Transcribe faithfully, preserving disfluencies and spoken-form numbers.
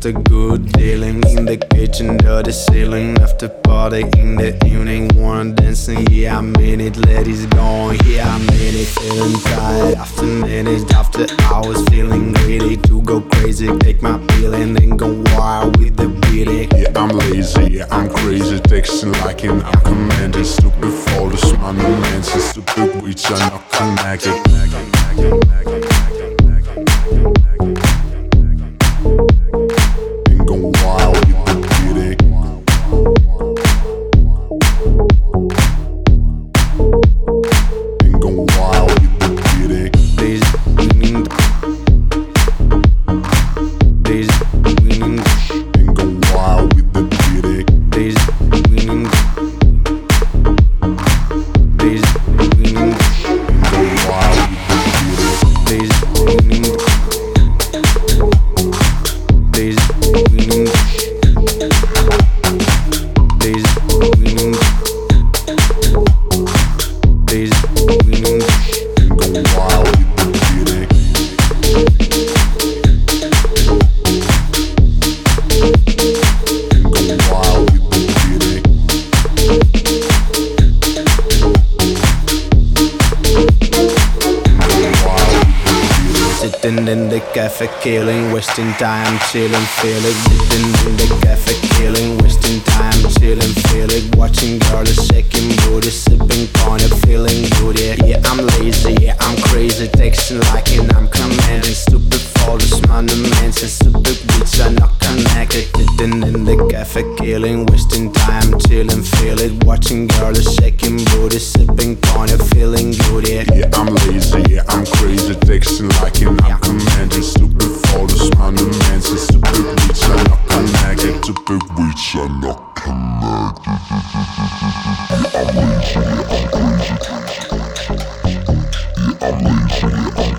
after good dealing. In the kitchen, dirty ceiling. After party in the evening, wanna dancing. Yeah, I mean it, ladies going. Yeah, I mean it, feeling tired. After minutes, after hours, feeling greedy to go crazy. Take my pill and then go wild with the beating. Yeah, I'm lazy, yeah, I'm crazy. Texting like an I'm commanding. Stupid photos, my new mansion. Stupid weeds are not connected. And go wild with the beating. And go wild with the beating. Days winning. Days winning. And go wild with the beating. Days winning. Days winning. And go wild with the beating. Days winning. Days winning. Days winning. Days winning. And go wild with the beating. And go wild with the beating. Sitting in the cafe, killing, wasting time, chilling, feel it. Sitting in the cafe, killing, wasting time, chilling, feel it. Watching girls shaking booty, sipping cognac, feeling good. Yeah, yeah, I'm lazy, yeah, I'm crazy, texting like and I'm commanding. Stupid photos, monuments, and stupid beats are not connected. Sitting in the cafe, killing, wasting time, chilling, feel it. Watching girls shaking booty, sipping cognac, feeling good. Yeah, Yeah, I'm lazy, yeah, I'm crazy. Texting like an I'm commanding. Stupid photos, monuments, and stupid weeds are not connected. Stupid weeds are not connected. Yeah, I'm lazy, yeah, I'm crazy. Yeah, I'm lazy, yeah, I'm